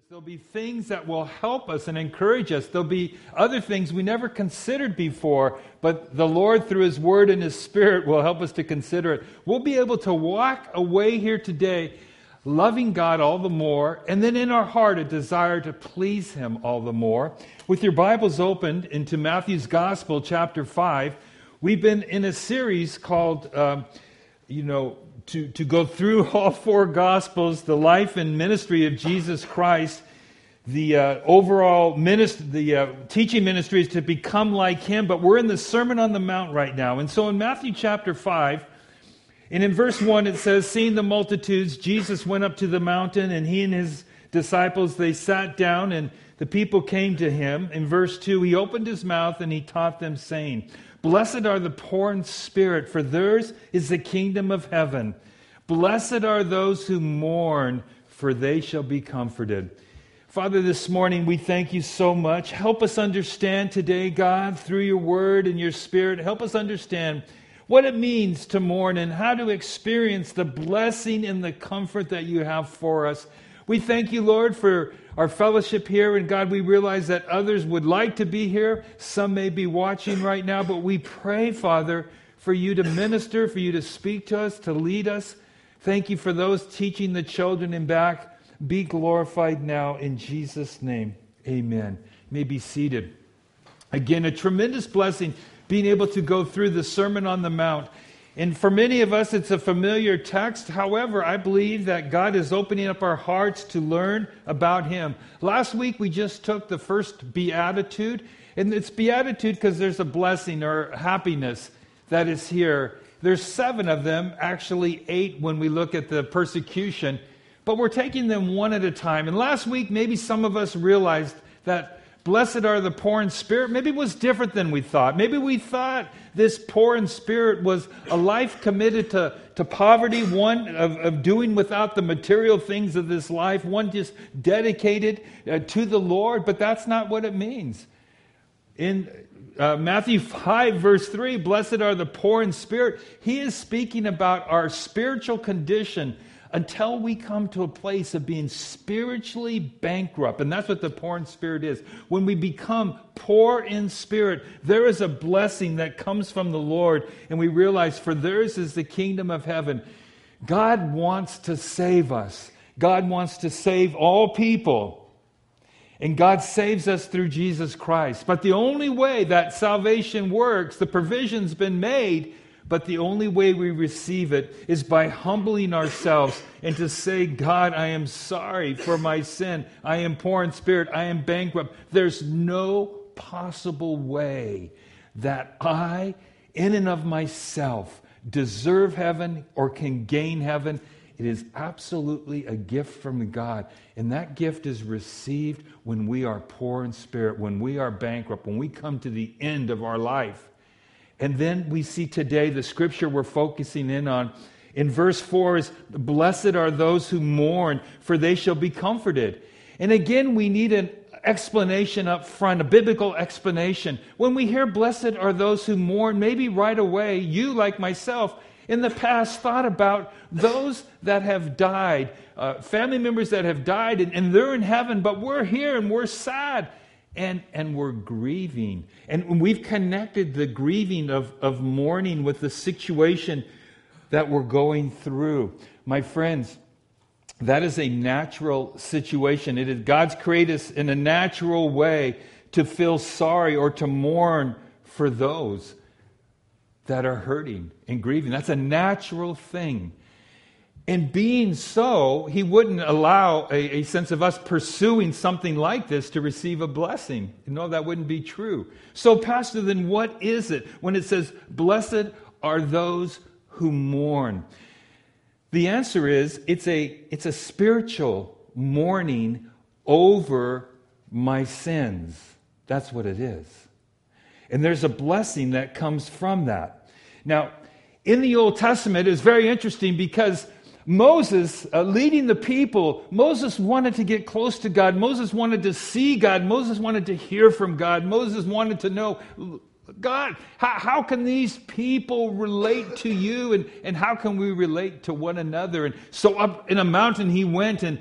There'll be things that will help us and encourage us. There'll be other things we never considered before, but the Lord, through His Word and His Spirit, will help us to consider it. We'll be able to walk away here today loving God all the more, and then in our heart a desire to please Him all the more. With your Bibles opened into Matthew's Gospel, chapter 5, we've been in a series called, to go through all four Gospels, the life and ministry of Jesus Christ. The overall teaching ministry is to become like Him, but we're in the Sermon on the Mount right now. And so in Matthew chapter 5, and in verse 1 it says, "Seeing the multitudes, Jesus went up to the mountain, and He and His disciples, they sat down, and the people came to Him." In verse 2, He opened His mouth and He taught them, saying, "Blessed are the poor in spirit, for theirs is the kingdom of heaven. Blessed are those who mourn, for they shall be comforted." Father, this morning we thank You so much. Help us understand today, God, through Your Word and Your Spirit. Help us understand what it means to mourn and how to experience the blessing and the comfort that You have for us. We thank You, Lord, for our fellowship here. And God, we realize that others would like to be here. Some may be watching right now, but we pray, Father, for You to minister, for You to speak to us, to lead us. Thank You for those teaching the children in back. Be glorified now in Jesus' name. Amen. You may be seated. Again, a tremendous blessing being able to go through the Sermon on the Mount. And for many of us, it's a familiar text. However, I believe that God is opening up our hearts to learn about Him. Last week, we just took the first beatitude. And it's beatitude because there's a blessing or happiness that is here. There's 7 of them, actually 8 when we look at the persecution. But we're taking them one at a time. And last week, maybe some of us realized that blessed are the poor in spirit. Maybe it was different than we thought. Maybe we thought this poor in spirit was a life committed to poverty, one of doing without the material things of this life, one just dedicated to the Lord. But that's not what it means. In Matthew 5, verse 3, "Blessed are the poor in spirit." He is speaking about our spiritual condition until we come to a place of being spiritually bankrupt. And that's what the poor in spirit is. When we become poor in spirit, there is a blessing that comes from the Lord, and we realize, for theirs is the kingdom of heaven. God wants to save us. God wants to save all people. And God saves us through Jesus Christ. But the only way that salvation works, the provision's been made, but the only way we receive it is by humbling ourselves and to say, "God, I am sorry for my sin. I am poor in spirit. I am bankrupt. There's no possible way that I, in and of myself, deserve heaven or can gain heaven. It is absolutely a gift from God. And that gift is received when we are poor in spirit, when we are bankrupt, when we come to the end of our life." And then we see today the scripture we're focusing in on. In verse 4 is, "Blessed are those who mourn, for they shall be comforted." And again, we need an explanation up front, a biblical explanation. When we hear "blessed are those who mourn," maybe right away, you, like myself, in the past thought about those that have died, family members that have died, and they're in heaven, but we're here and we're sad. And we're grieving. And we've connected the grieving of mourning with the situation that we're going through. My friends, that is a natural situation. It is God's created us in a natural way to feel sorry or to mourn for those that are hurting and grieving. That's a natural thing. And being so, He wouldn't allow a sense of us pursuing something like this to receive a blessing. No, that wouldn't be true. So, Pastor, then what is it when it says, "Blessed are those who mourn"? The answer is, it's a spiritual mourning over my sins. That's what it is. And there's a blessing that comes from that. Now, in the Old Testament, it's very interesting because Moses, leading the people, Moses wanted to get close to God. Moses wanted to see God. Moses wanted to hear from God. Moses wanted to know, God, how can these people relate to You? And how can we relate to one another? And so up in a mountain he went, and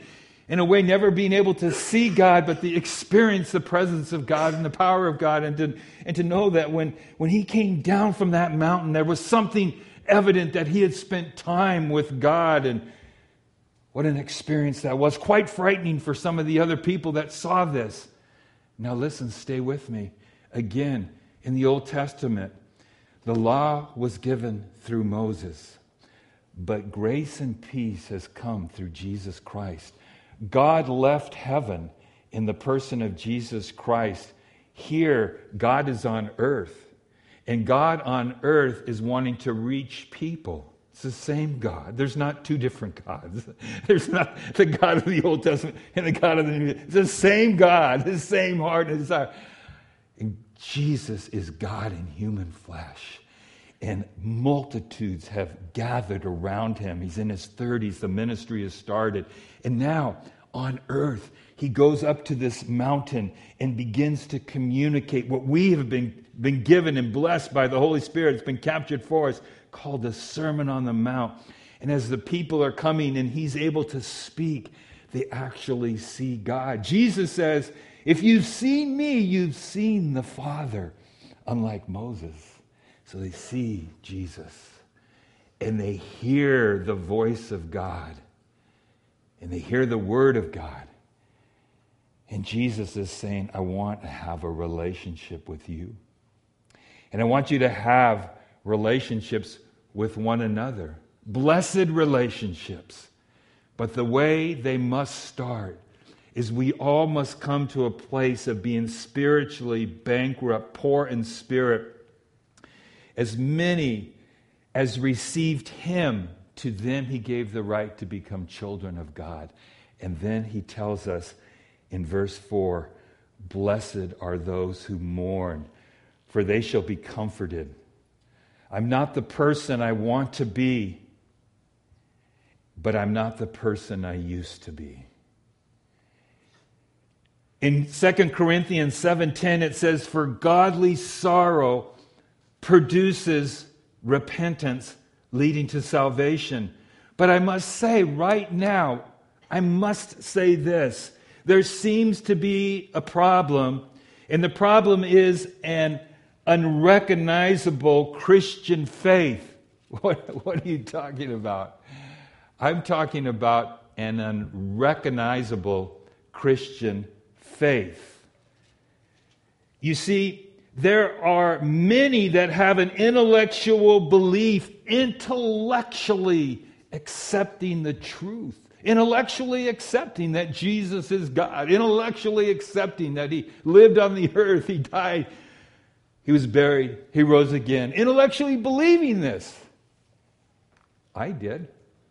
in a way, never being able to see God, but to experience the presence of God and the power of God, and to know that when he came down from that mountain, there was something evident that he had spent time with God. And what an experience that was. Quite frightening for some of the other people that saw this. Now listen, stay with me. Again, in the Old Testament, the law was given through Moses, but grace and peace has come through Jesus Christ. God left heaven in the person of Jesus Christ. Here, God is on earth. And God on earth is wanting to reach people. It's the same God. There's not two different gods. There's not the God of the Old Testament and the God of the New. It's the same God, the same heart and desire. And Jesus is God in human flesh. And multitudes have gathered around him. He's in his 30s. The ministry has started. And now, on earth, he goes up to this mountain and begins to communicate what we have been given and blessed by the Holy Spirit. It's been captured for us, called the Sermon on the Mount. And as the people are coming and he's able to speak, they actually see God. Jesus says, if you've seen me, you've seen the Father, unlike Moses. So they see Jesus and they hear the voice of God and they hear the word of God. And Jesus is saying, I want to have a relationship with you. And I want you to have relationships with one another. Blessed relationships. But the way they must start is we all must come to a place of being spiritually bankrupt, poor in spirit. As many as received him, to them he gave the right to become children of God. And then he tells us in verse 4, blessed are those who mourn, for they shall be comforted. I'm not the person I want to be, but I'm not the person I used to be. In 2 Corinthians 7:10 it says, for godly sorrow produces repentance leading to salvation. But I must say right now, I must say this. There seems to be a problem, and the problem is an unrecognizable Christian faith. What are you talking about? I'm talking about an unrecognizable Christian faith. You see, there are many that have an intellectual belief, intellectually accepting the truth, intellectually accepting that Jesus is God, intellectually accepting that he lived on the earth, he died, he was buried, he rose again, intellectually believing this. I did.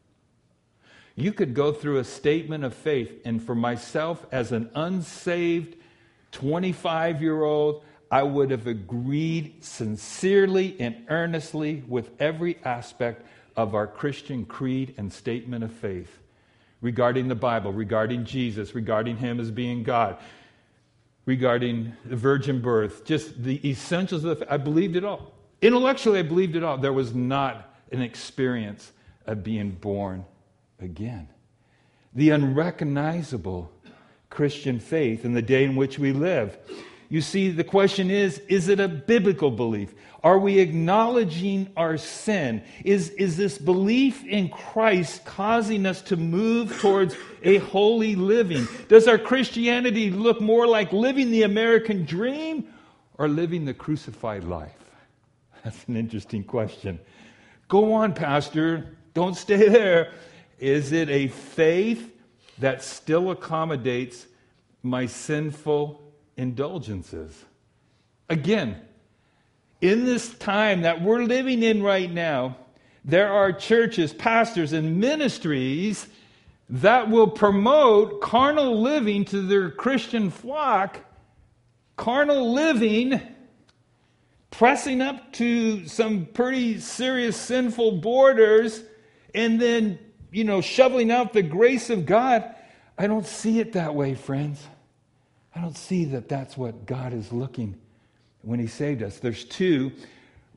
You could go through a statement of faith, and for myself as an unsaved 25-year-old, I would have agreed sincerely and earnestly with every aspect of our Christian creed and statement of faith regarding the Bible, regarding Jesus, regarding him as being God, regarding the virgin birth, just the essentials of the faith. I believed it all. Intellectually, I believed it all. There was not an experience of being born again. The unrecognizable Christian faith in the day in which we live. You see, the question is it a biblical belief? Are we acknowledging our sin? Is this belief in Christ causing us to move towards a holy living? Does our Christianity look more like living the American dream or living the crucified life? That's an interesting question. Go on, Pastor. Don't stay there. Is it a faith that still accommodates my sinful indulgences? Again, in this time that we're living in right now, there are churches, pastors, and ministries that will promote carnal living to their Christian flock, carnal living, pressing up to some pretty serious sinful borders, and then, shoveling out the grace of God. I don't see it that way, friends. I don't see that that's what God is looking when he saved us. There's two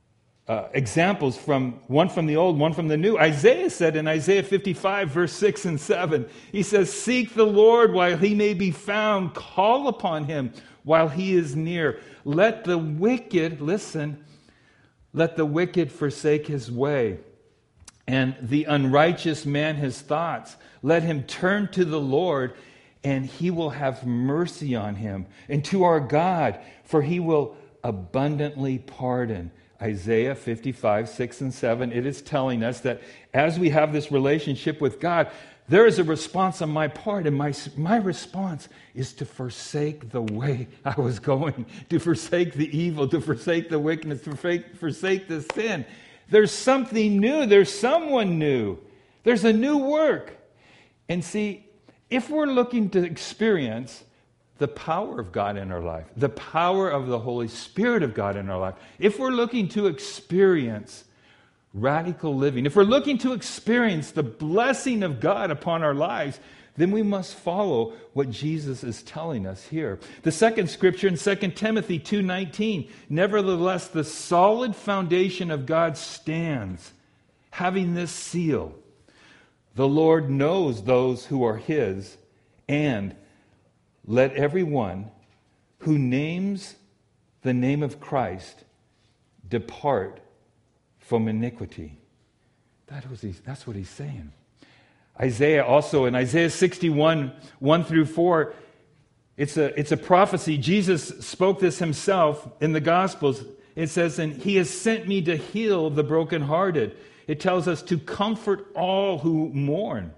examples, one from the old, one from the new. Isaiah said in Isaiah 55, verse 6 and 7, he says, "Seek the Lord while he may be found. Call upon him while he is near. Let the wicked," listen, "let the wicked forsake his way, and the unrighteous man his thoughts. Let him turn to the Lord, and he will have mercy on him, and to our God, for he will abundantly pardon." Isaiah 55, 6 and 7, it is telling us that as we have this relationship with God, there is a response on my part, and my response is to forsake the way I was going, to forsake the evil, to forsake the wickedness, to forsake the sin. There's something new. There's someone new. There's a new work. And see, if we're looking to experience the power of God in our life, the power of the Holy Spirit of God in our life, if we're looking to experience radical living, if we're looking to experience the blessing of God upon our lives, then we must follow what Jesus is telling us here. The second scripture in 2 Timothy 2:19, "Nevertheless, the solid foundation of God stands, having this seal: the Lord knows those who are his, and let everyone who names the name of Christ depart from iniquity." That's what he's saying. Isaiah also, in Isaiah 61, 1 through 4, it's a prophecy. Jesus spoke this himself in the Gospels. It says, "And he has sent me to heal the brokenhearted." It tells us to comfort all who mourn.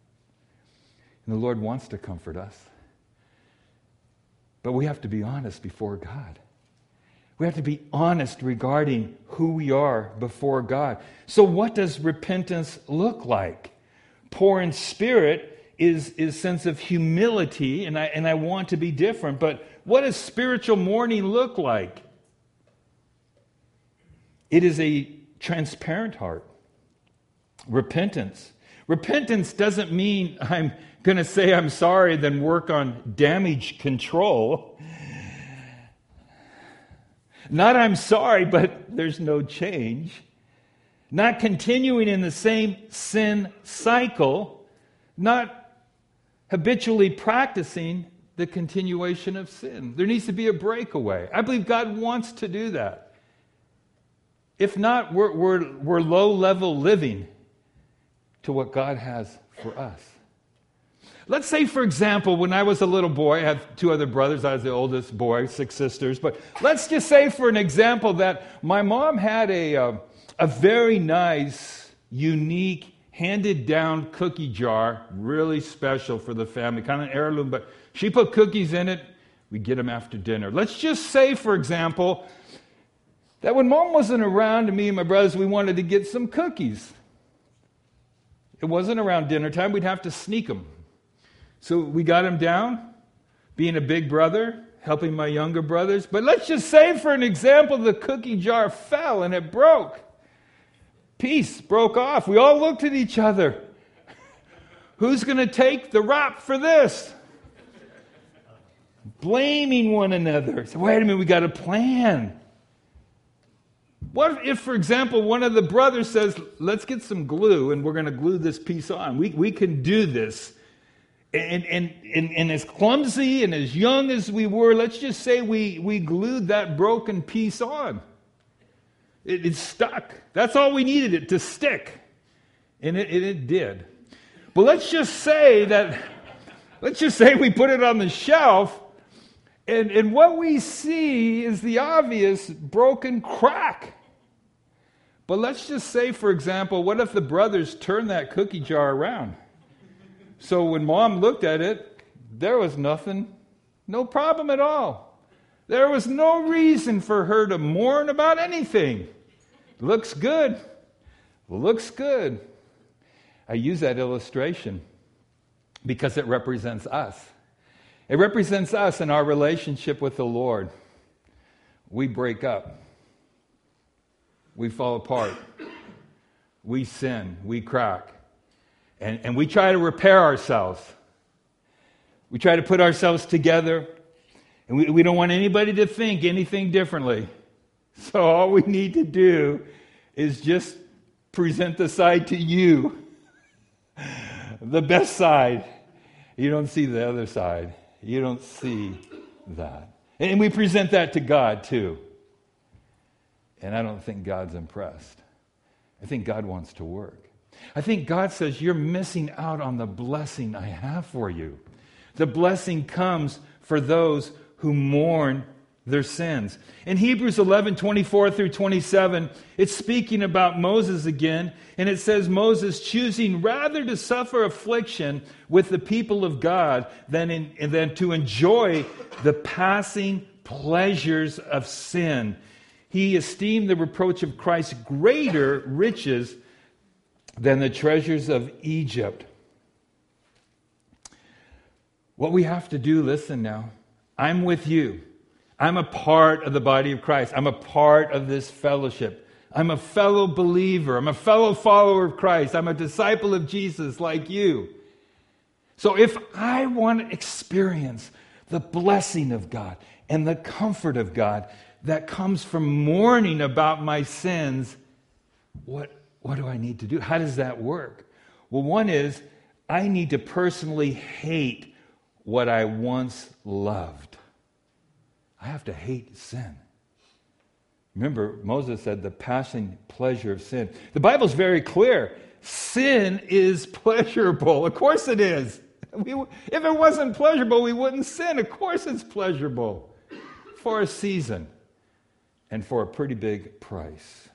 And the Lord wants to comfort us. But we have to be honest before God. We have to be honest regarding who we are before God. So what does repentance look like? Poor in spirit is sense of humility, and I want to be different. But what does spiritual mourning look like? It is a transparent heart. Repentance. Repentance doesn't mean I'm going to say I'm sorry, then work on damage control. Not I'm sorry, but there's no change. Not continuing in the same sin cycle. Not habitually practicing the continuation of sin. There needs to be a breakaway. I believe God wants to do that. If not, we're low-level living to what God has for us. Let's say, for example, when I was a little boy, I have two other brothers. I was the oldest boy, 6 sisters. But let's just say, for an example, that my mom had a very nice, unique, handed-down cookie jar, really special for the family, kind of an heirloom. But she put cookies in it. We get them after dinner. Let's just say, for example, that when Mom wasn't around and me and my brothers, we wanted to get some cookies. It wasn't around dinner time. We'd have to sneak them. So we got them down, being a big brother, helping my younger brothers. But let's just say, for an example, the cookie jar fell and it broke. Peace broke off. We all looked at each other. Who's going to take the rap for this? Blaming one another. So wait a minute, we got a plan. What if, for example, one of the brothers says, let's get some glue and we're going to glue this piece on. We can do this. And as clumsy and as young as we were, let's just say we glued that broken piece on. It stuck. That's all we needed it to stick. And it did. But let's just say we put it on the shelf, and what we see is the obvious broken crack. But let's just say, for example, what if the brothers turned that cookie jar around? So when Mom looked at it, there was nothing, no problem at all. There was no reason for her to mourn about anything. Looks good. Looks good. I use that illustration because it represents us. It represents us in our relationship with the Lord. We break up. We fall apart. We sin. We crack. And we try to repair ourselves. We try to put ourselves together. And we don't want anybody to think anything differently. So all we need to do is just present the side to you, the best side. You don't see the other side. You don't see that. And we present that to God too. And I don't think God's impressed. I think God wants to work. I think God says, you're missing out on the blessing I have for you. The blessing comes for those who mourn their sins. In Hebrews 11:24-27, it's speaking about Moses again, and it says, Moses choosing rather to suffer affliction with the people of God than to enjoy the passing pleasures of sin. He esteemed the reproach of Christ greater riches than the treasures of Egypt. What we have to do, listen now, I'm with you. I'm a part of the body of Christ. I'm a part of this fellowship. I'm a fellow believer. I'm a fellow follower of Christ. I'm a disciple of Jesus like you. So if I want to experience the blessing of God and the comfort of God that comes from mourning about my sins, what do I need to do? How does that work? Well, one is I need to personally hate what I once loved. I have to hate sin. Remember, Moses said the passing pleasure of sin. The Bible's very clear. Sin is pleasurable. Of course it is. If it wasn't pleasurable, we wouldn't sin. Of course it's pleasurable. For a season and for a pretty big price.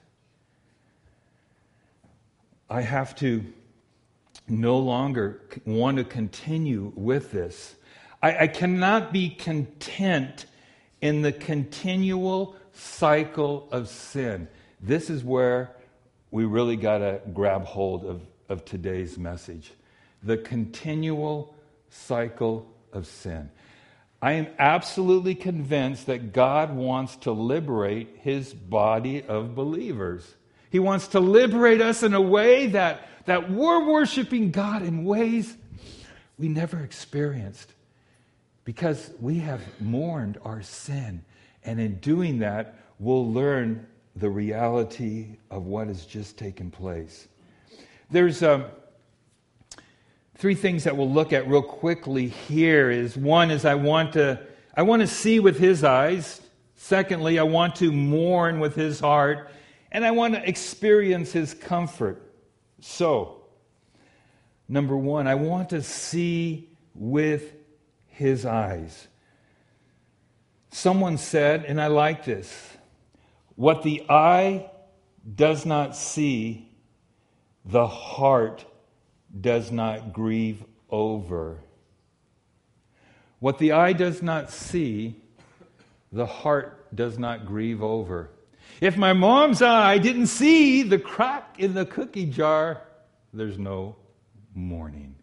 I have to no longer want to continue with this. I cannot be content in the continual cycle of sin. This is where we really got to grab hold of today's message. The continual cycle of sin. I am absolutely convinced that God wants to liberate his body of believers. He wants to liberate us in a way that we're worshiping God in ways we never experienced. Because we have mourned our sin. And in doing that, we'll learn the reality of what has just taken place. There's three things that we'll look at real quickly here. One is I want to see with his eyes. Secondly, I want to mourn with his heart. And I want to experience his comfort. So, number one, I want to see with his eyes. Someone said, and I like this, what the eye does not see, the heart does not grieve over. What the eye does not see, the heart does not grieve over. If my mom's eye didn't see the crack in the cookie jar, there's no mourning.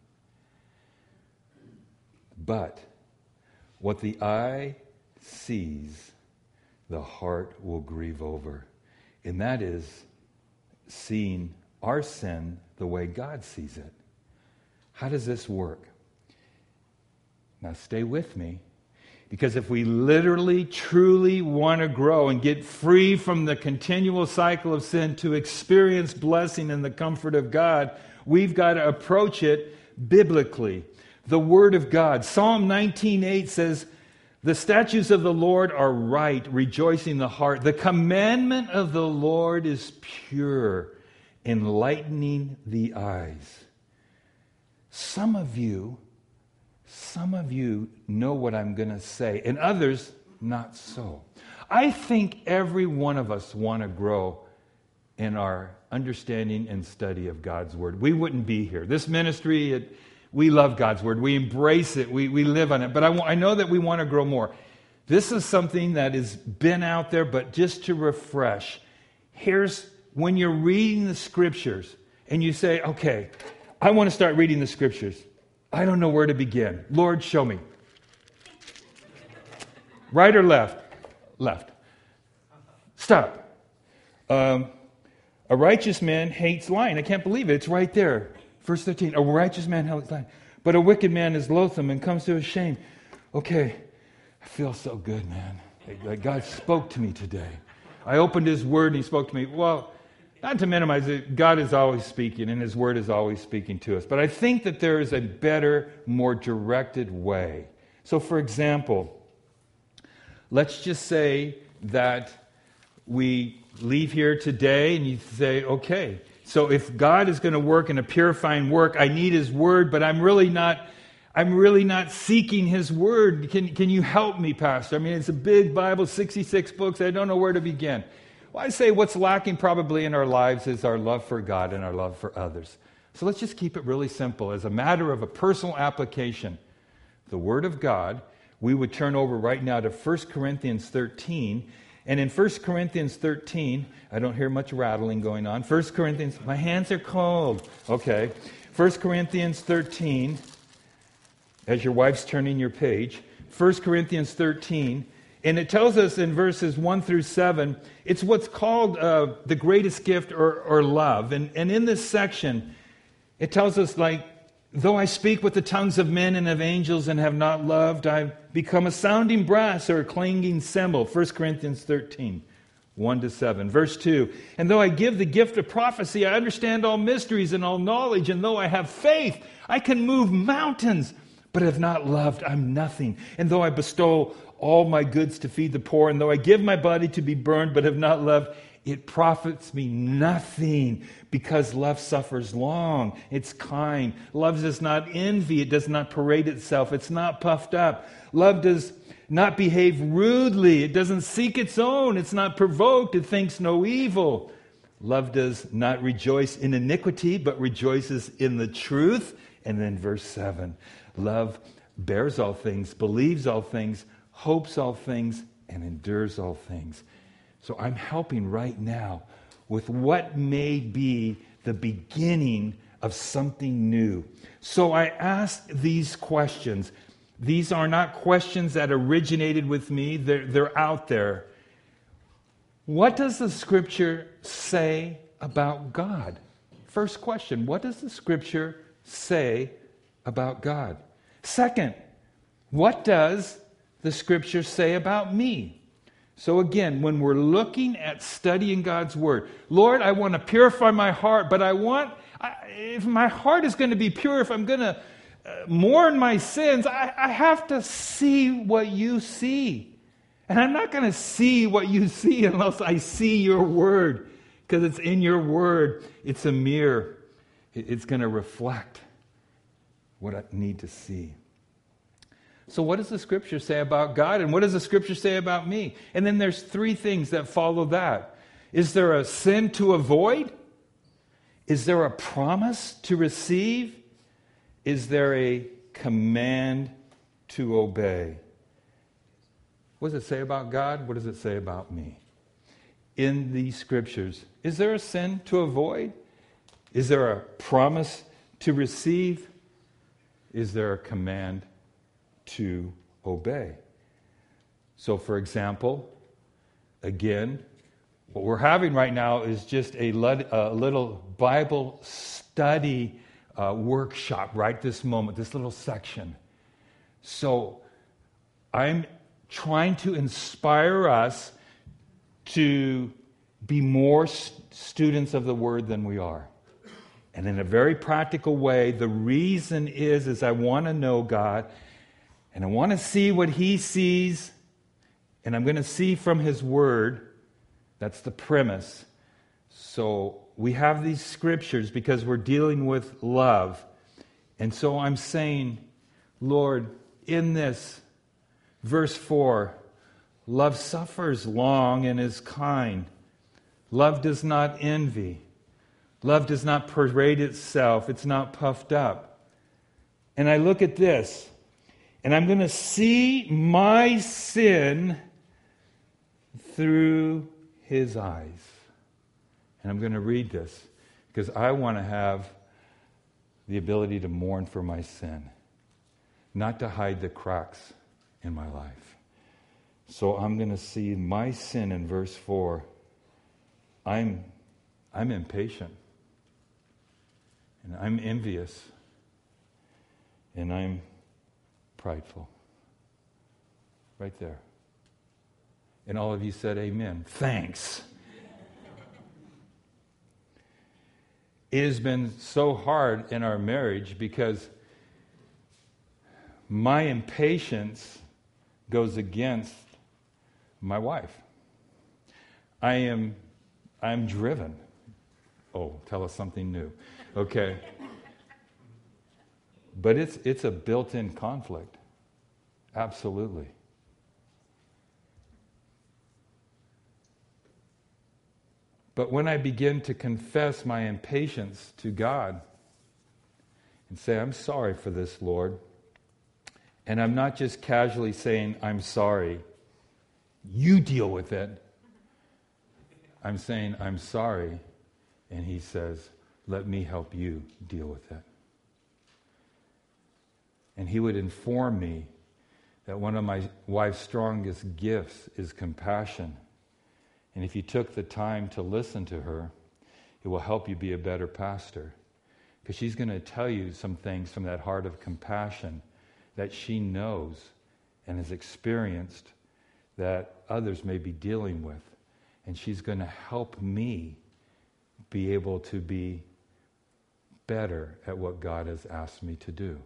But what the eye sees, the heart will grieve over. And that is seeing our sin the way God sees it. How does this work? Now stay with me. Because if we literally, truly want to grow and get free from the continual cycle of sin to experience blessing and the comfort of God, we've got to approach it biblically. The Word of God. Psalm 19:8 says, the statutes of the Lord are right, rejoicing the heart. The commandment of the Lord is pure, enlightening the eyes. Some of you know what I'm going to say, and others not so. I think every one of us want to grow in our understanding and study of God's Word. We wouldn't be here. This ministry, we love God's Word. We embrace it. We live on it. But I know that we want to grow more. This is something that has been out there, but just to refresh. Here's when you're reading the Scriptures and you say, okay, I want to start reading the Scriptures. I don't know where to begin. Lord, show me. Right or left? Left. Stop. A righteous man hates lying. I can't believe it. It's right there. Verse 13. A righteous man hates lying. But a wicked man is loathsome and comes to his shame. Okay. I feel so good, man. Like God spoke to me today. I opened his word and he spoke to me. Well, Not to minimize it, God is always speaking and His Word is always speaking to us. But I think that there is a better, more directed way. So, for example, let's just say that we leave here today and you say, okay, so if God is going to work in a purifying work, I need His Word, but I'm really not seeking His Word. Can you help me, Pastor? I mean, it's a big Bible, 66 books. I don't know where to begin. Well, I say what's lacking probably in our lives is our love for God and our love for others. So let's just keep it really simple. As a matter of a personal application, the Word of God, we would turn over right now to 1 Corinthians 13. And in 1 Corinthians 13, I don't hear much rattling going on. 1 Corinthians, my hands are cold. Okay. 1 Corinthians 13, as your wife's turning your page, 1 Corinthians 13, and it tells us in verses 1 through 7, it's what's called the greatest gift or love. And in this section, it tells us, like, though I speak with the tongues of men and of angels and have not loved, I've become a sounding brass or a clanging cymbal. 1 Corinthians 13, 1 to 7. Verse 2, and though I give the gift of prophecy, I understand all mysteries and all knowledge, and though I have faith, I can move mountains, but have not loved, I'm nothing. And though I bestow all my goods to feed the poor, and though I give my body to be burned, but have not loved, it profits me nothing, because love suffers long. It's kind. Love does not envy. It does not parade itself. It's not puffed up. Love does not behave rudely. It doesn't seek its own. It's not provoked. It thinks no evil. Love does not rejoice in iniquity, but rejoices in the truth. And then verse 7, love bears all things, believes all things, hopes all things, and endures all things. So I'm helping right now with what may be the beginning of something new. So I ask these questions. These are not questions that originated with me. They're out there. What does the Scripture say about God? First question, what does the Scripture say about God? Second, what does the Scripture say about me? So again, when we're looking at studying God's Word, Lord, I want to purify my heart, but if my heart is going to be pure, if I'm going to mourn my sins, I have to see what you see. And I'm not going to see what you see unless I see your Word, because it's in your Word. It's a mirror. It's going to reflect what I need to see. So what does the Scripture say about God, and what does the Scripture say about me? And then there's three things that follow that. Is there a sin to avoid? Is there a promise to receive? Is there a command to obey? What does it say about God? What does it say about me? In these Scriptures, is there a sin to avoid? Is there a promise to receive? Is there a command to obey? So, for example, again, what we're having right now is just a little Bible study workshop right this moment, this little section. So, I'm trying to inspire us to be more students of the Word than we are. And in a very practical way, the reason is I want to know God, and I want to see what He sees, and I'm going to see from His Word. That's the premise. So we have these Scriptures because we're dealing with love. And so I'm saying, Lord, in this, verse 4, love suffers long and is kind. Love does not envy. Love does not parade itself. It's not puffed up. And I look at this, and I'm going to see my sin through His eyes. And I'm going to read this because I want to have the ability to mourn for my sin, not to hide the cracks in my life. So I'm going to see my sin in verse 4. I'm impatient. And I'm envious. And I'm prideful. Right there. And all of you said amen. Thanks. it has been so hard in our marriage because my impatience goes against my wife. I'm driven. Oh, tell us something new. Okay. But it's a built-in conflict. Absolutely. But when I begin to confess my impatience to God and say, I'm sorry for this, Lord, and I'm not just casually saying, I'm sorry, you deal with it. I'm saying, I'm sorry, and he says, let me help you deal with it. And he would inform me that one of my wife's strongest gifts is compassion. And if you took the time to listen to her, it will help you be a better pastor. Because she's going to tell you some things from that heart of compassion that she knows and has experienced that others may be dealing with. And she's going to help me be able to be better at what God has asked me to do.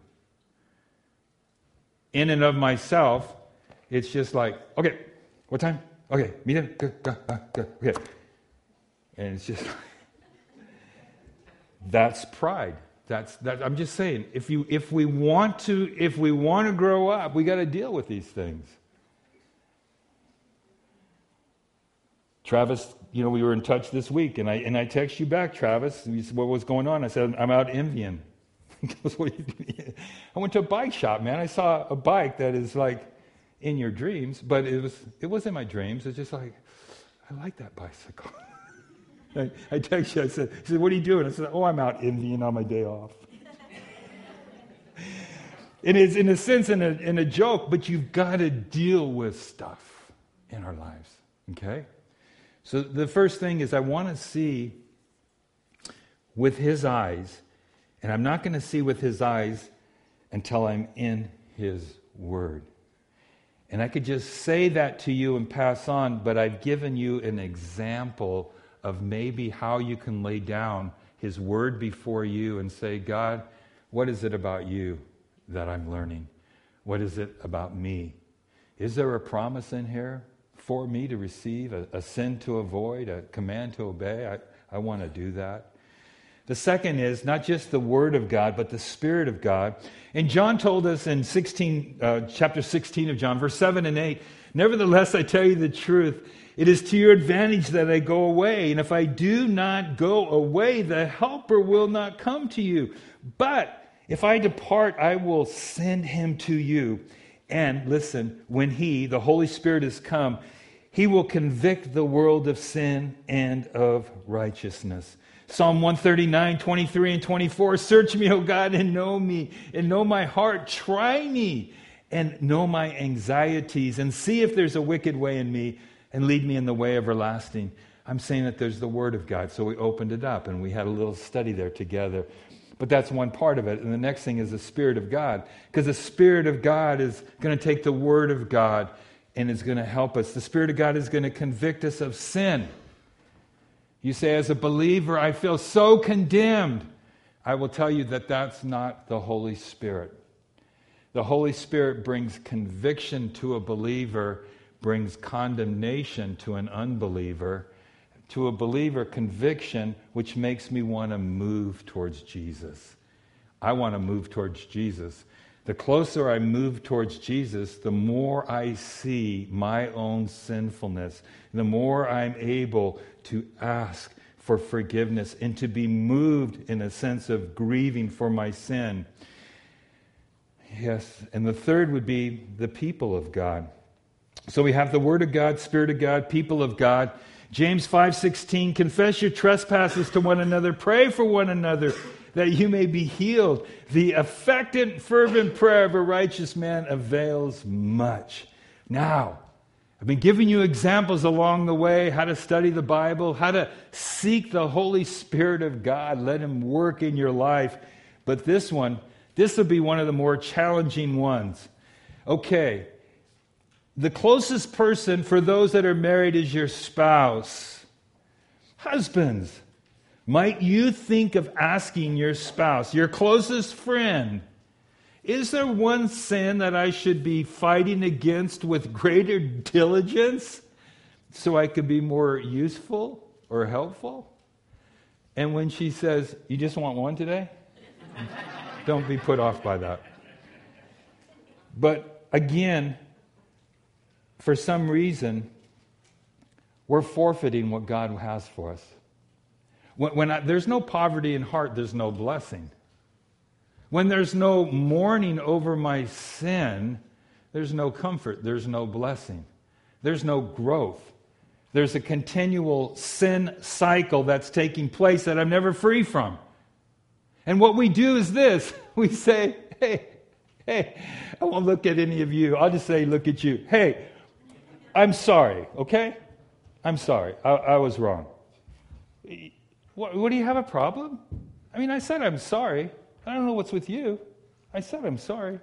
In and of myself, it's just like, okay, what time? Okay, meet him. Go, okay. And it's just that's pride. That's I'm just saying, if we want to grow up, we got to deal with these things. Travis, we were in touch this week, and I text you back, Travis. And you said, what was going on? I said, I'm out envying. He goes, what are you doing? I went to a bike shop, man. I saw a bike that is like in your dreams, but it wasn't my dreams. It's just like, I like that bicycle. I text you. He said, what are you doing? I said, I'm out envying on my day off. It is, in a sense, in a joke, but you've got to deal with stuff in our lives, okay? So the first thing is I want to see with his eyes, and I'm not going to see with his eyes until I'm in his word. And I could just say that to you and pass on, but I've given you an example of maybe how you can lay down his word before you and say, God, what is it about you that I'm learning? What is it about me? Is there a promise in here for me to receive, a sin to avoid, a command to obey? I want to do that. The second is not just the Word of God, but the Spirit of God. And John told us in chapter 16 of John, verse 7 and 8, nevertheless, I tell you the truth, it is to your advantage that I go away. And if I do not go away, the Helper will not come to you. But if I depart, I will send him to you. And listen, when he, the Holy Spirit, has come, he will convict the world of sin and of righteousness. Psalm 139, 23 and 24, search me, O God, and know me, and know my heart. Try me, and know my anxieties, and see if there's a wicked way in me, and lead me in the way everlasting. I'm saying that there's the Word of God, so we opened it up, and we had a little study there together. But that's one part of it. And the next thing is the Spirit of God, because the Spirit of God is going to take the Word of God and is going to help us. The Spirit of God is going to convict us of sin. You say, as a believer, I feel so condemned. I will tell you that that's not the Holy Spirit. The Holy Spirit brings conviction to a believer, brings condemnation to an unbeliever. To a believer, conviction, which makes me want to move towards Jesus. I want to move towards Jesus. The closer I move towards Jesus, the more I see my own sinfulness, the more I'm able to ask for forgiveness and to be moved in a sense of grieving for my sin. Yes, and the third would be the people of God. So we have the Word of God, Spirit of God, people of God. James 5:16, confess your trespasses to one another, pray for one another, that you may be healed. The effective, fervent prayer of a righteous man avails much. Now, I've been giving you examples along the way, how to study the Bible, how to seek the Holy Spirit of God, let Him work in your life. But this will be one of the more challenging ones. Okay, the closest person for those that are married is your spouse. Husbands, Might you think of asking your spouse, your closest friend, is there one sin that I should be fighting against with greater diligence so I could be more useful or helpful? And when she says, you just want one today? Don't be put off by that. But again, for some reason, we're forfeiting what God has for us. When there's no poverty in heart, there's no blessing. When there's no mourning over my sin, there's no comfort, there's no blessing. There's no growth. There's a continual sin cycle that's taking place that I'm never free from. And what we do is this. We say, hey, I won't look at any of you. I'll just say, look at you. Hey, I'm sorry, okay? I'm sorry. I was wrong. What, do you have a problem? I mean, I said I'm sorry. I don't know what's with you. I said I'm sorry.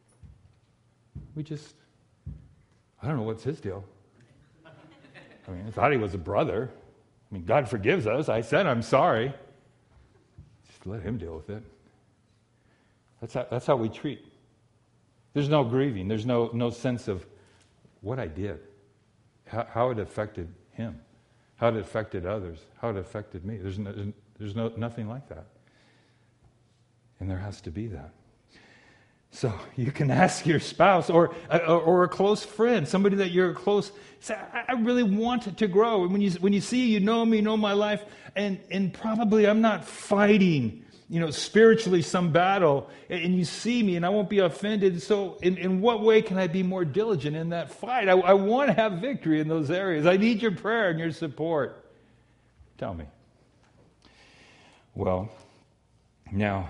I don't know what's his deal. I mean, I thought he was a brother. I mean, God forgives us. I said I'm sorry. Just let him deal with it. That's how we treat. There's no grieving. There's no sense of what I did, how it affected him, how it affected others, how it affected me. There's nothing like that. And there has to be that. So you can ask your spouse or a close friend, somebody that you're close, say, I really want to grow. And when you see, you know me, you know my life, and probably I'm not fighting, spiritually some battle, and you see me and I won't be offended. So in what way can I be more diligent in that fight? I want to have victory in those areas. I need your prayer and your support. Tell me. Well, now,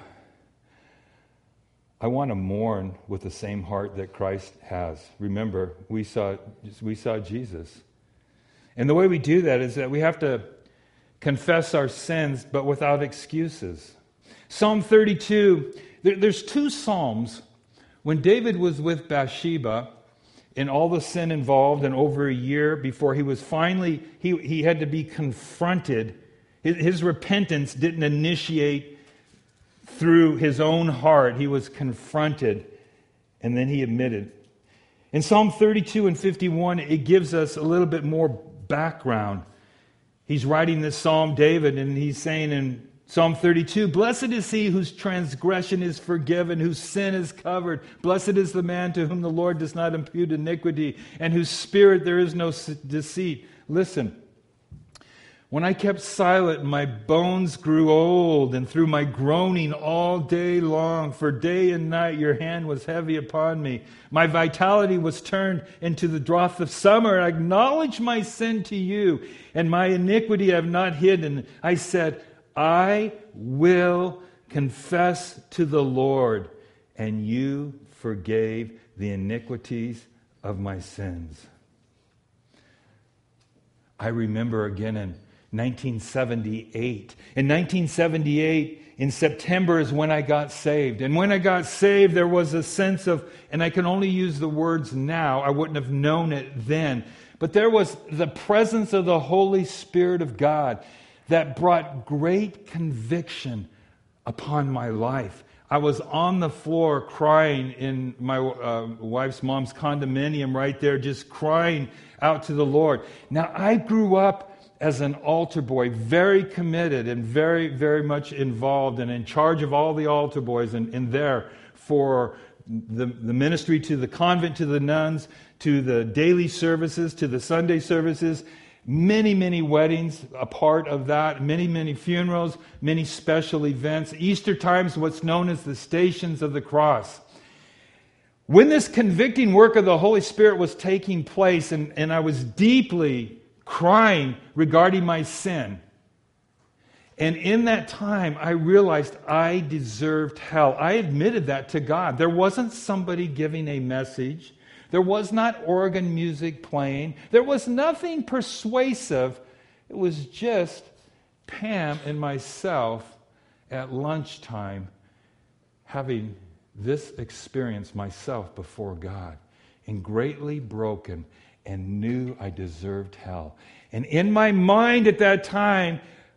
I want to mourn with the same heart that Christ has. Remember, we saw Jesus. And the way we do that is that we have to confess our sins, but without excuses. Psalm 32, there's two Psalms. When David was with Bathsheba, and all the sin involved, and over a year before he was finally, he had to be confronted. His repentance didn't initiate through his own heart. He was confronted, and then he admitted. In Psalm 32 and 51, it gives us a little bit more background. He's writing this Psalm, David, and he's saying in Psalm 32, "Blessed is he whose transgression is forgiven, whose sin is covered. Blessed is the man to whom the Lord does not impute iniquity, and whose spirit there is no deceit." Listen. When I kept silent, my bones grew old, and through my groaning all day long, for day and night your hand was heavy upon me. My vitality was turned into the drought of summer. I acknowledged my sin to you, and my iniquity I have not hidden. I said, I will confess to the Lord, and you forgave the iniquities of my sins. I remember again in 1978. In 1978, in September is when I got saved. And when I got saved, there was a sense of, and I can only use the words now, I wouldn't have known it then, but there was the presence of the Holy Spirit of God that brought great conviction upon my life. I was on the floor crying in my wife's mom's condominium right there, just crying out to the Lord. Now, I grew up as an altar boy, very committed and very, very much involved and in charge of all the altar boys and there for the ministry to the convent, to the nuns, to the daily services, to the Sunday services, many, many weddings, a part of that, many, many funerals, many special events. Easter times, what's known as the Stations of the Cross. When this convicting work of the Holy Spirit was taking place, and I was deeply crying regarding my sin. And in that time, I realized I deserved hell. I admitted that to God. There wasn't somebody giving a message. There was not organ music playing. There was nothing persuasive. It was just Pam and myself at lunchtime having this experience myself before God, and greatly broken, and knew I deserved hell. And in my mind at that time,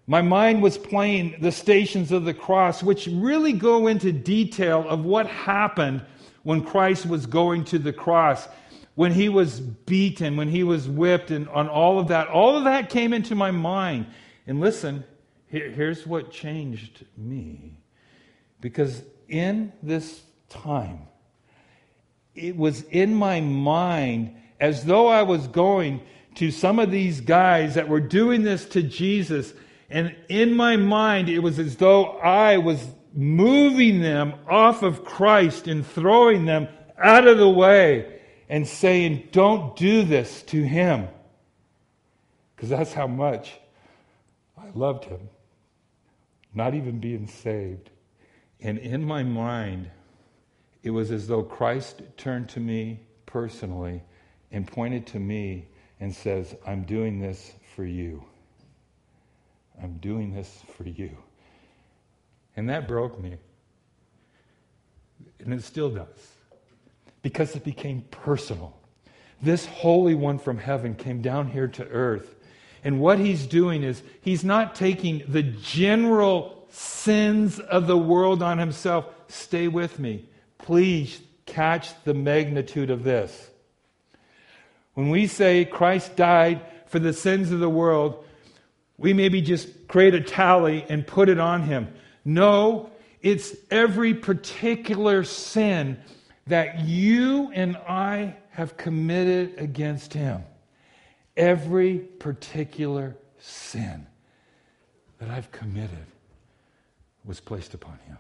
My mind was playing the Stations of the Cross, which really go into detail of what happened when Christ was going to the cross, when he was beaten, when he was whipped, and on all of that. All of that came into my mind. And listen, here's what changed me. Because in this time, it was in my mind as though I was going to some of these guys that were doing this to Jesus. And in my mind, it was as though I was moving them off of Christ and throwing them out of the way and saying, don't do this to him. Because that's how much I loved him. Not even being saved. And in my mind, it was as though Christ turned to me personally and pointed to me and says, I'm doing this for you. I'm doing this for you. And that broke me. And it still does. Because it became personal. This Holy One from heaven came down here to earth. And what he's doing is, he's not taking the general sins of the world on himself. Stay with me. Please catch the magnitude of this. When we say Christ died for the sins of the world, we maybe just create a tally and put it on him. No, it's every particular sin that you and I have committed against him. Every particular sin that I've committed was placed upon him.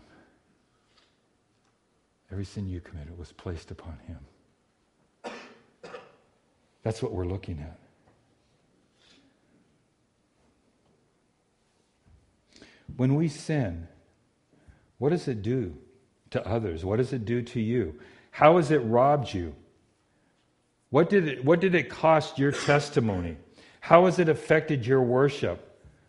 Every sin you committed was placed upon him. That's what we're looking at. When we sin, what does it do to others? What does it do to you? How has it robbed you? What did it cost your testimony? How has it affected your worship?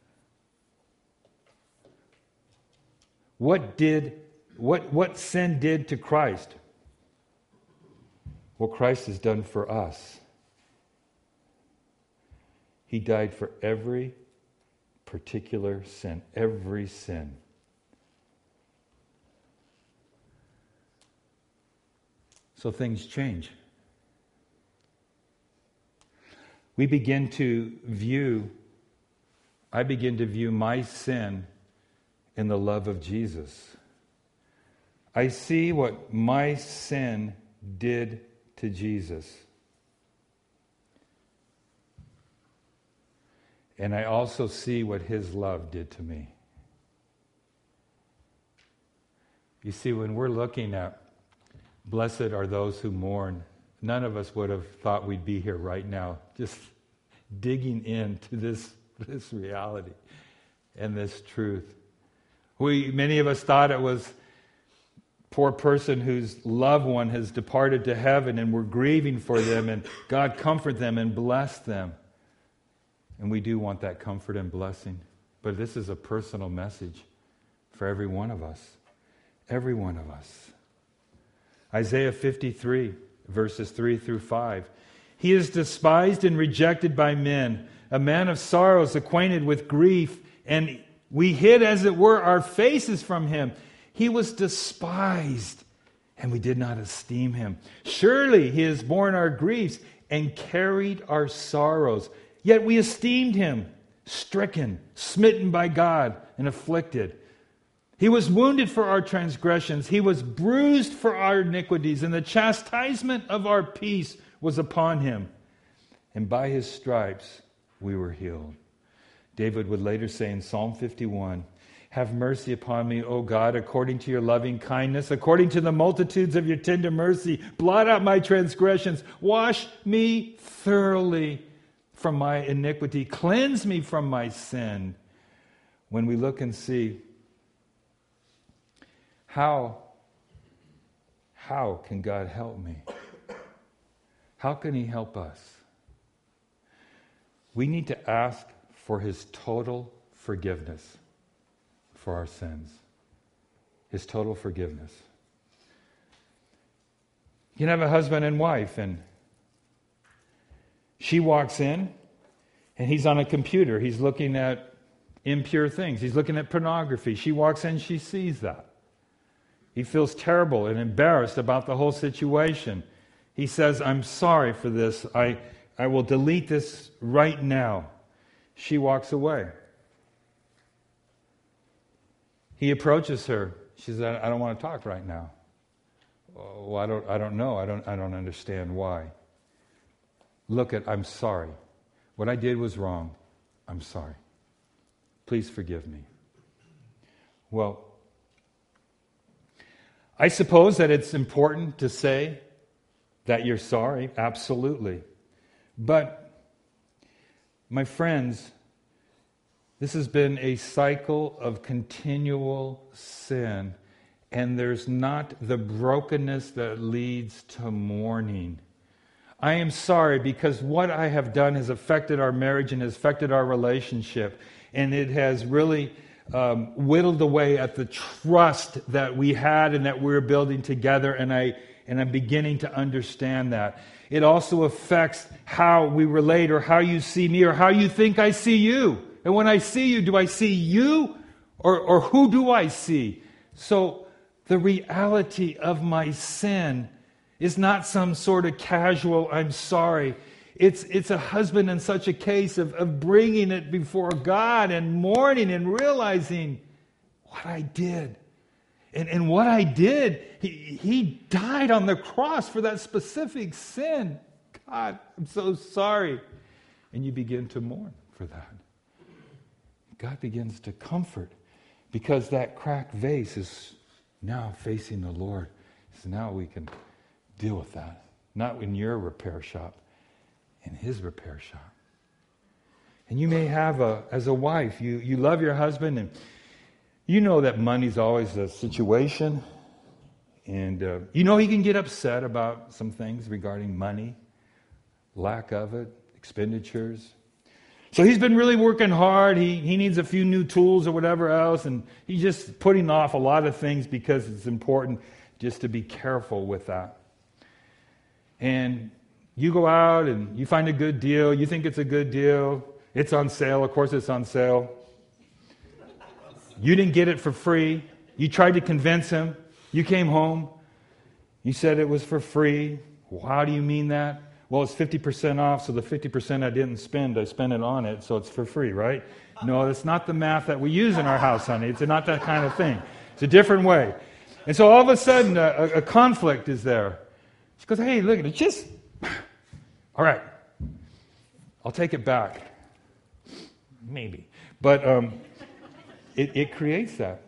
What sin did to Christ? What Christ has done for us. He died for every particular sin, every sin. So things change. I begin to view my sin in the love of Jesus. I see what my sin did to Jesus. And I also see what his love did to me. You see, when we're looking at blessed are those who mourn, none of us would have thought we'd be here right now, just digging into this reality and this truth. Many of us thought it was a poor person whose loved one has departed to heaven and we're grieving for them, and God comfort them and bless them. And we do want that comfort and blessing. But this is a personal message for every one of us. Every one of us. Isaiah 53, verses 3 through 5. He is despised and rejected by men, a man of sorrows, acquainted with grief, and we hid, as it were, our faces from him. He was despised, and we did not esteem him. Surely he has borne our griefs and carried our sorrows. Yet we esteemed him stricken, smitten by God, and afflicted. He was wounded for our transgressions. He was bruised for our iniquities, and the chastisement of our peace was upon him. And by his stripes we were healed. David would later say in Psalm 51, have mercy upon me, O God, according to your loving kindness, according to the multitudes of your tender mercy. Blot out my transgressions. Wash me thoroughly from my iniquity. Cleanse me from my sin. When we look and see, how can God help me? How can he help us? We need to ask for his total forgiveness for our sins. His total forgiveness. You can have a husband and wife, and she walks in, and he's on a computer. He's looking at impure things. He's looking at pornography. She walks in, she sees that. He feels terrible and embarrassed about the whole situation. He says, I'm sorry for this. I will delete this right now. She walks away. He approaches her. She says, I don't want to talk right now. Well, I don't know. I don't understand why. Look, I'm sorry. What I did was wrong. I'm sorry. Please forgive me. Well, I suppose that it's important to say that you're sorry, absolutely. But, my friends, this has been a cycle of continual sin, and there's not the brokenness that leads to mourning. I am sorry because what I have done has affected our marriage and has affected our relationship, and it has really whittled away at the trust that we had and that we were building together, and I'm beginning to understand that. It also affects how we relate or how you see me or how you think I see you. And when I see you, do I see you or who do I see? So the reality of my sin is not some sort of casual, I'm sorry. It's a husband in such a case of bringing it before God and mourning and realizing what I did. And what I did, he died on the cross for that specific sin. God, I'm so sorry. And you begin to mourn for that. God begins to comfort because that cracked vase is now facing the Lord. So now we can deal with that. Not in your repair shop, in His repair shop. And you may have, as a wife, you love your husband, and you know that money's always a situation. And you know he can get upset about some things regarding money, lack of it, expenditures. So he's been really working hard. He needs a few new tools or whatever else, and he's just putting off a lot of things because it's important just to be careful with that. And you go out and you find a good deal. You think it's a good deal. It's on sale. Of course it's on sale. You didn't get it for free. You tried to convince him. You came home. You said it was for free. Well, how do you mean that? Well, it's 50% off, so the 50% I didn't spend, I spent it on it, so it's for free, right? No, that's not the math that we use in our house, honey. It's not that kind of thing. It's a different way. And so all of a sudden, a conflict is there. She goes, hey, look, it's just... All right, I'll take it back. Maybe. But it creates that.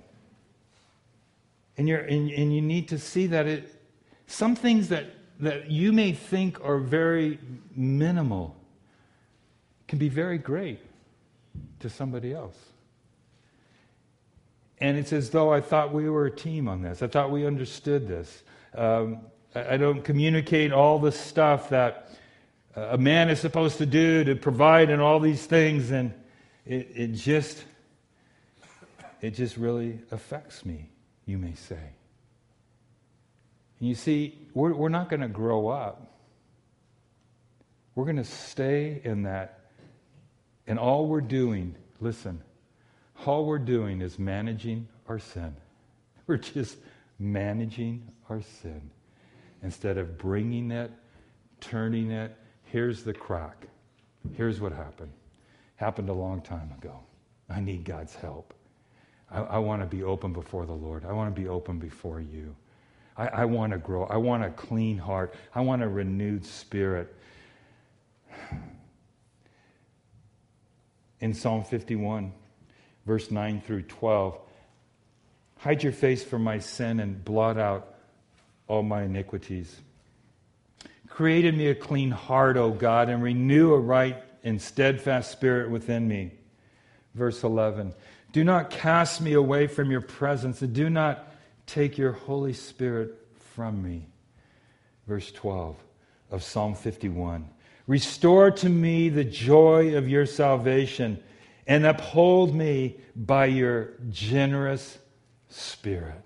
And you need to see that some things that you may think are very minimal can be very great to somebody else. And it's as though I thought we were a team on this. I thought we understood this. I don't communicate all the stuff that a man is supposed to do to provide and all these things, and it just really affects me, you may say. And you see, we're not going to grow up. We're going to stay in that. And all we're doing, listen, all we're doing is managing our sin. We're just managing our sin. Instead of bringing it, turning it, here's the crack. Here's what happened. Happened a long time ago. I need God's help. I want to be open before the Lord. I want to be open before you. I want to grow. I want a clean heart. I want a renewed spirit. In Psalm 51, verse 9 through 12, hide your face from my sin and blot out all my iniquities. Create in me a clean heart, O God, and renew a right and steadfast spirit within me. Verse 11, do not cast me away from your presence, and do not take your Holy Spirit from me. Verse 12 of Psalm 51. Restore to me the joy of your salvation and uphold me by your generous spirit.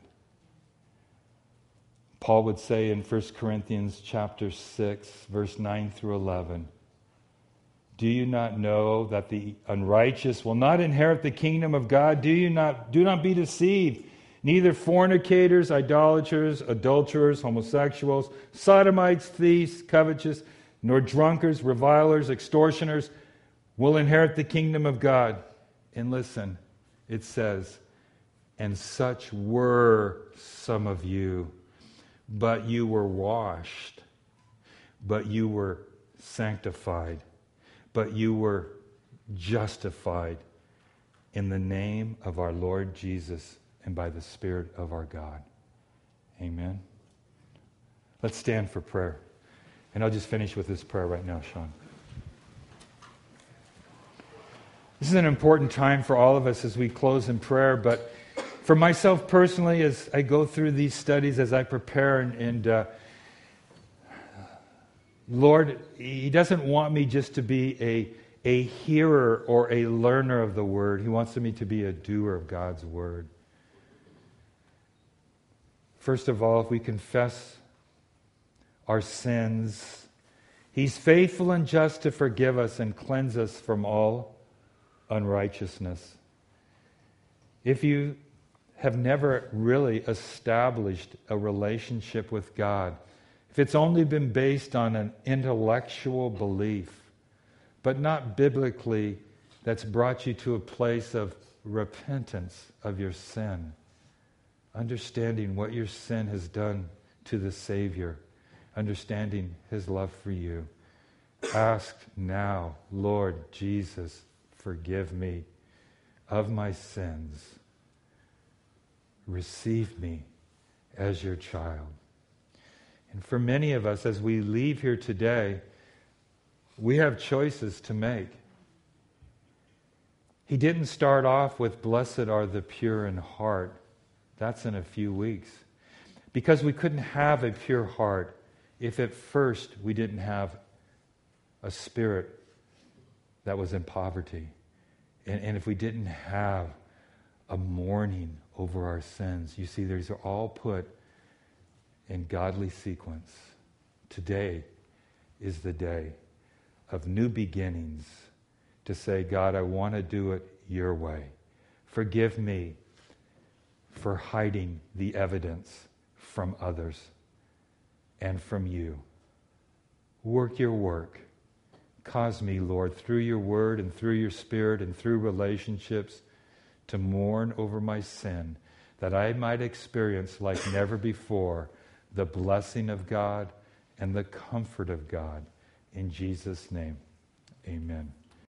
Paul would say in 1 Corinthians chapter 6, verse 9 through 11, Do you not know that the unrighteous will not inherit the kingdom of God? Do not be deceived. Neither fornicators, idolaters, adulterers, homosexuals, sodomites, thieves, covetous, nor drunkards, revilers, extortioners will inherit the kingdom of God. And listen, it says, and such were some of you, but you were washed, but you were sanctified, but you were justified in the name of our Lord Jesus and by the Spirit of our God. Amen. Let's stand for prayer. And I'll just finish with this prayer right now, Sean. This is an important time for all of us as we close in prayer, but for myself personally, as I go through these studies, as I prepare, and Lord, He doesn't want me just to be a hearer or a learner of the Word. He wants me to be a doer of God's Word. First of all, if we confess our sins, He's faithful and just to forgive us and cleanse us from all unrighteousness. If you have never really established a relationship with God, if it's only been based on an intellectual belief, but not biblically, that's brought you to a place of repentance of your sin, understanding what your sin has done to the Savior, understanding His love for you, ask now, Lord Jesus, forgive me of my sins. Receive me as your child. And for many of us, as we leave here today, we have choices to make. He didn't start off with, blessed are the pure in heart. That's in a few weeks. Because we couldn't have a pure heart if at first we didn't have a spirit that was in poverty. And if we didn't have a mourning over our sins. You see, these are all put in godly sequence. Today is the day of new beginnings to say, God, I want to do it your way. Forgive me for hiding the evidence from others and from you. Work your work. Cause me, Lord, through your word and through your Spirit and through relationships, to mourn over my sin, that I might experience like never before the blessing of God and the comfort of God. In Jesus' name, amen.